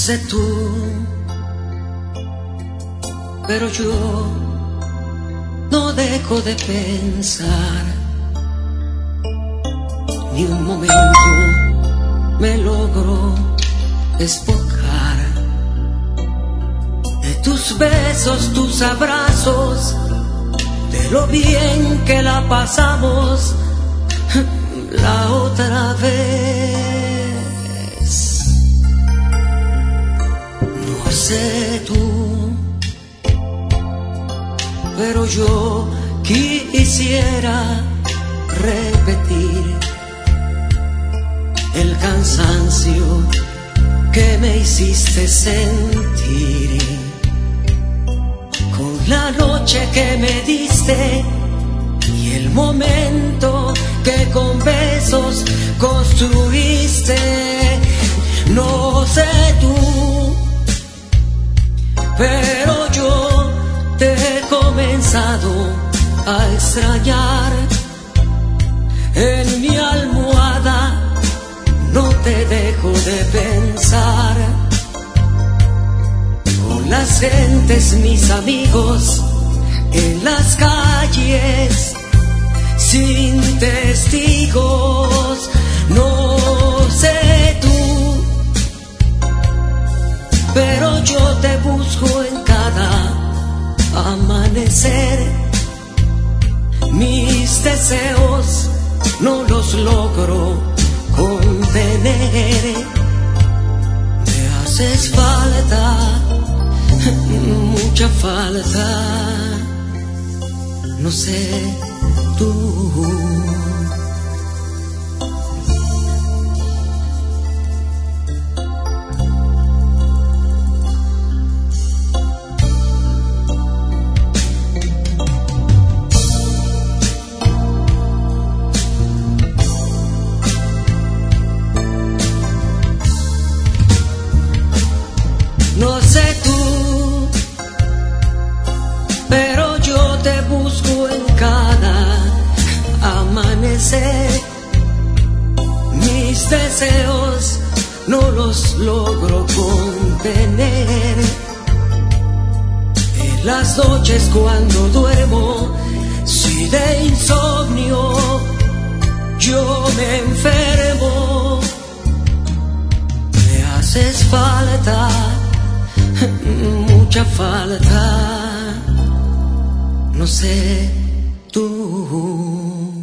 sé tú, pero yo no dejo de pensar. Ni un momento me logro despojar de tus besos, tus abrazos, de lo bien que la pasamos la otra vez. No sé tú, pero yo quisiera repetir el cansancio que me hiciste sentir, con la noche que me diste y el momento que con besos construiste. No sé tú, pero yo te he comenzado a extrañar. En mi almohada no te dejo de pensar. Con las gentes, mis amigos, en las calles, sin testigos. No sé tú, pero yo te busco en cada amanecer. Mis deseos no los logro contener. Me haces falta, mucha falta. No sé tú. No sé tú, pero yo te busco en cada amanecer. Mis deseos no los logro contener. En las noches cuando duermo, si de insomnio yo me enfermo, me haces falta, mucha falta. No sé tú.